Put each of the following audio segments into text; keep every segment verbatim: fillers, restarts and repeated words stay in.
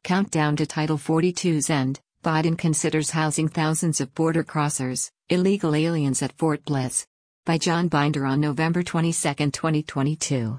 Countdown to Title forty-two's end, Biden considers housing thousands of border crossers, illegal aliens at Fort Bliss. By John Binder on November twenty-second, twenty twenty-two.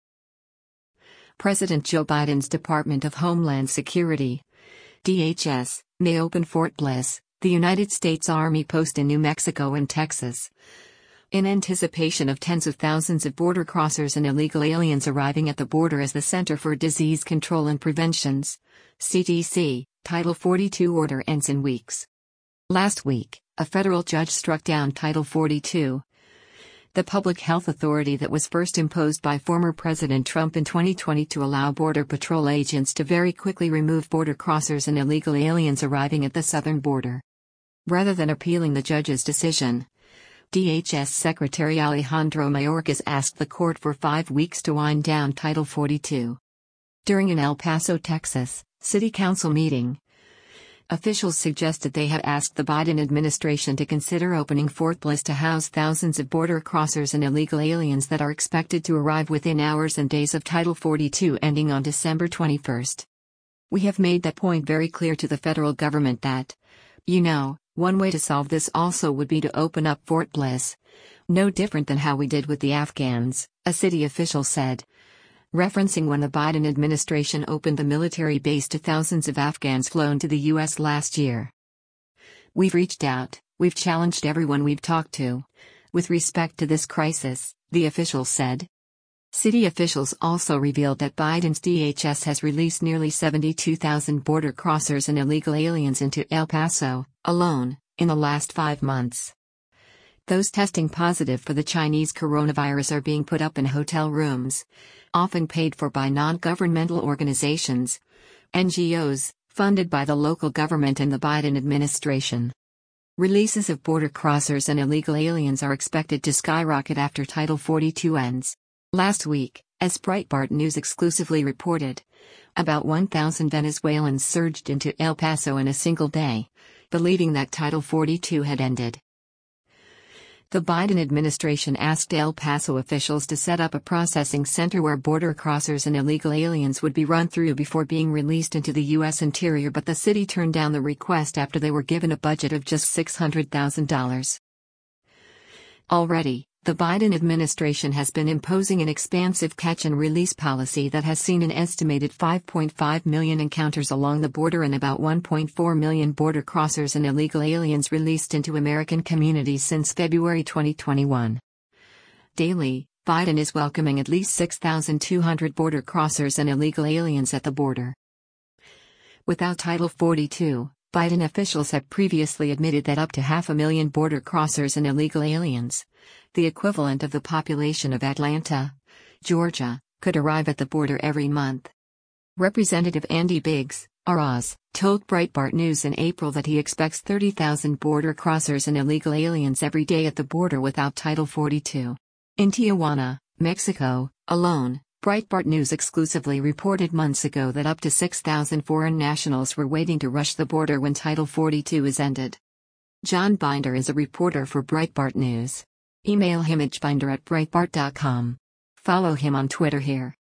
President Joe Biden's Department of Homeland Security, D H S, may open Fort Bliss, the United States Army post in New Mexico and Texas, in anticipation of tens of thousands of border crossers and illegal aliens arriving at the border as the Center for Disease Control and Prevention's C D C Title forty-two order ends in weeks. Last week, a federal judge struck down Title forty-two, the public health authority that was first imposed by former President Trump in twenty twenty to allow Border Patrol agents to very quickly remove border crossers and illegal aliens arriving at the southern border. Rather than appealing the judge's decision, D H S Secretary Alejandro Mayorkas asked the court for five weeks to wind down Title forty-two. During an El Paso, Texas, City Council meeting, officials suggested they had asked the Biden administration to consider opening Fort Bliss to house thousands of border crossers and illegal aliens that are expected to arrive within hours and days of Title forty-two ending on December twenty-first. We have made that point very clear to the federal government that, you know, one way to solve this also would be to open up Fort Bliss. No different than how we did with the Afghans, a city official said, referencing when the Biden administration opened the military base to thousands of Afghans flown to the U S last year. We've reached out, we've challenged everyone we've talked to, with respect to this crisis, the official said. City officials also revealed that Biden's D H S has released nearly seventy-two thousand border crossers and illegal aliens into El Paso, alone, in the last five months. Those testing positive for the Chinese coronavirus are being put up in hotel rooms, often paid for by non-governmental organizations, N G Os, funded by the local government and the Biden administration. Releases of border crossers and illegal aliens are expected to skyrocket after Title forty-two ends. Last week, as Breitbart News exclusively reported, about one thousand Venezuelans surged into El Paso in a single day, believing that Title forty-two had ended. The Biden administration asked El Paso officials to set up a processing center where border crossers and illegal aliens would be run through before being released into the U S interior, but the city turned down the request after they were given a budget of just six hundred thousand dollars. Already, the Biden administration has been imposing an expansive catch-and-release policy that has seen an estimated five point five million encounters along the border and about one point four million border crossers and illegal aliens released into American communities since February twenty twenty-one. Daily, Biden is welcoming at least six thousand two hundred border crossers and illegal aliens at the border. Without Title forty-two, Biden officials have previously admitted that up to half a million border crossers and illegal aliens, the equivalent of the population of Atlanta, Georgia, could arrive at the border every month. Representative Andy Biggs, R Oz, told Breitbart News in April that he expects thirty thousand border crossers and illegal aliens every day at the border without Title forty-two. In Tijuana, Mexico, alone, Breitbart News exclusively reported months ago that up to six thousand foreign nationals were waiting to rush the border when Title forty-two is ended. John Binder is a reporter for Breitbart News. Email him at binder at breitbart dot com. Follow him on Twitter here.